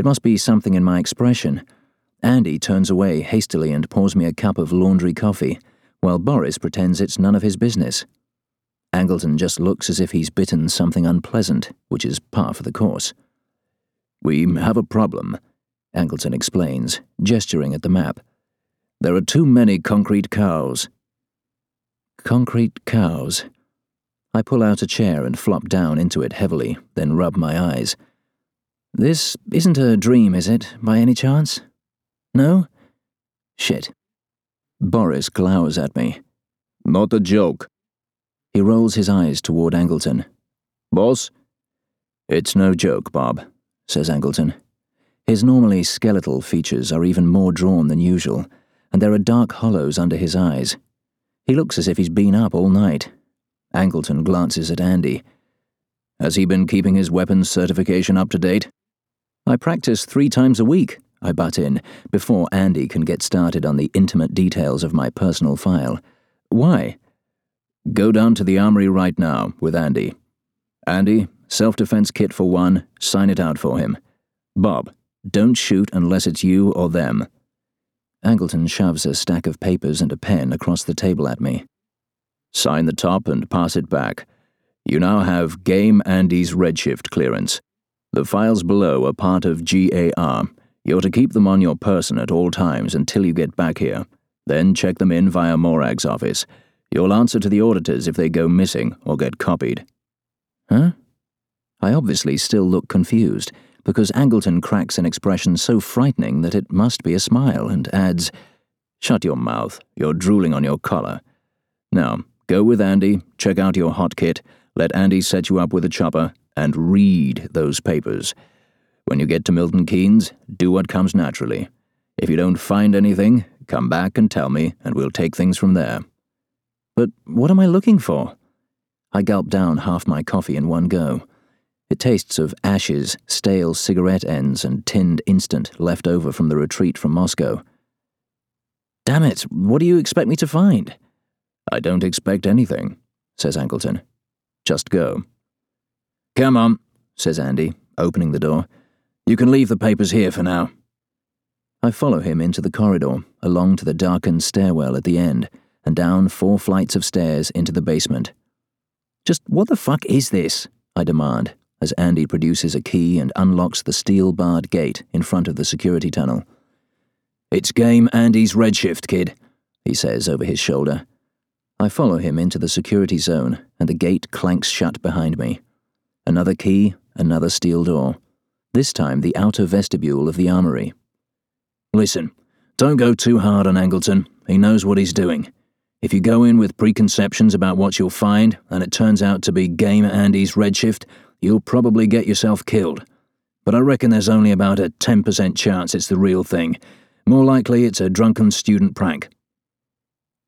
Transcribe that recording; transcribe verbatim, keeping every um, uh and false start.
It must be something in my expression. Andy turns away hastily and pours me a cup of laundry coffee, while Boris pretends it's none of his business. Angleton just looks as if he's bitten something unpleasant, which is par for the course. "We have a problem," Angleton explains, gesturing at the map. "There are too many concrete cows." Concrete cows. I pull out a chair and flop down into it heavily, then rub my eyes. This isn't a dream, is it, by any chance? No? Shit. Boris glowers at me. "Not a joke." He rolls his eyes toward Angleton. "Boss?" "It's no joke, Bob," says Angleton. His normally skeletal features are even more drawn than usual, and there are dark hollows under his eyes. He looks as if he's been up all night. Angleton glances at Andy. "Has he been keeping his weapons certification up to date?" "I practice three times a week," I butt in, before Andy can get started on the intimate details of my personal file. "Why?" "Go down to the armory right now with Andy. Andy, self-defense kit for one, sign it out for him. Bob, don't shoot unless it's you or them." Angleton shoves a stack of papers and a pen across the table at me. "Sign the top and pass it back. You now have Game Andy's Redshift clearance. The files below are part of G A R. You're to keep them on your person at all times until you get back here. Then check them in via Morag's office. You'll answer to the auditors if they go missing or get copied." Huh? I obviously still look confused, because Angleton cracks an expression so frightening that it must be a smile, and adds, "Shut your mouth, you're drooling on your collar. Now, go with Andy, check out your hot kit, let Andy set you up with a chopper, and read those papers. When you get to Milton Keynes, do what comes naturally. If you don't find anything, come back and tell me, and we'll take things from there." "But what am I looking for?" I gulp down half my coffee in one go. It tastes of ashes, stale cigarette ends, and tinned instant left over from the retreat from Moscow. "Damn it, what do you expect me to find?" "I don't expect anything," says Angleton. "Just go." "Come on," says Andy, opening the door. "You can leave the papers here for now." I follow him into the corridor, along to the darkened stairwell at the end, and down four flights of stairs into the basement. "Just what the fuck is this?" I demand, as Andy produces a key and unlocks the steel-barred gate in front of the security tunnel. "It's Game Andy's Redshift, kid," he says over his shoulder. I follow him into the security zone, and the gate clanks shut behind me. Another key, another steel door. This time the outer vestibule of the armory. "Listen, don't go too hard on Angleton. He knows what he's doing. If you go in with preconceptions about what you'll find, and it turns out to be Game Andy's Redshift, you'll probably get yourself killed. But I reckon there's only about a ten percent chance it's the real thing. More likely it's a drunken student prank.